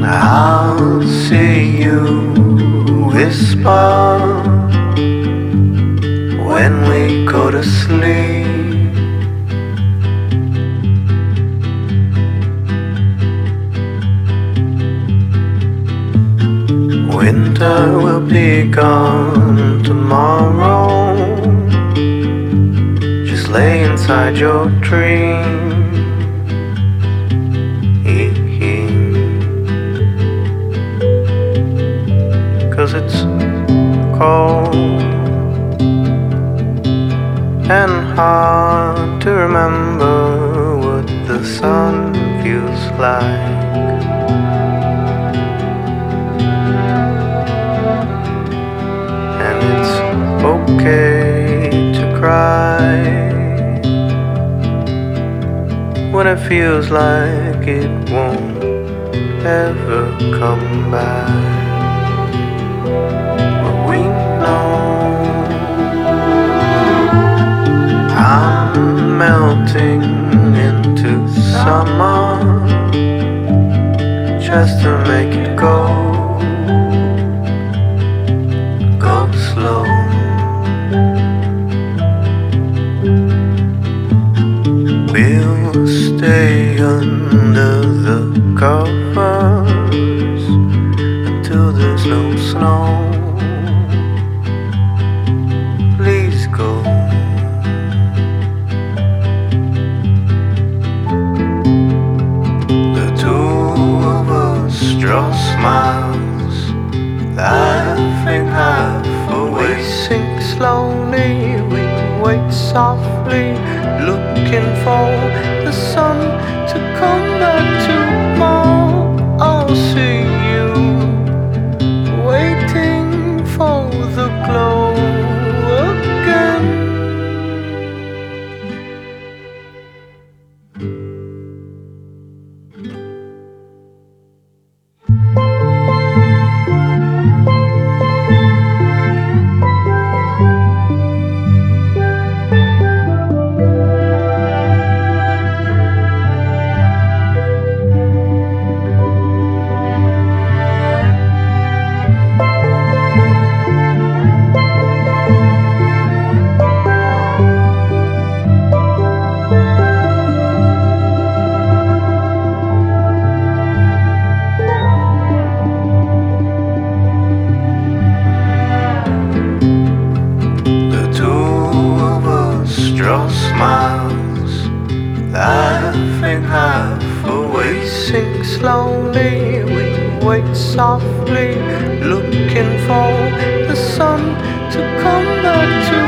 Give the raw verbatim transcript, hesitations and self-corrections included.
I'll see you whisper when we go to sleep. Winter will be gone tomorrow. Just lay inside your dream. Cause it's cold and hard to remember what the sun feels like. And it's okay to cry when it feels like it won't ever come back. But we know I'm melting into summer just to make it go, go slow. We'll stay under the covers until there's no snow. Please go. The two of us draw smiles, laughing half away, sink slowly. We wait softly, looking for the sun to come back tomorrow. I'll see you waiting for the glow again. Draw smiles, laughing half away, sink slowly. We wait softly, looking for the sun to come back to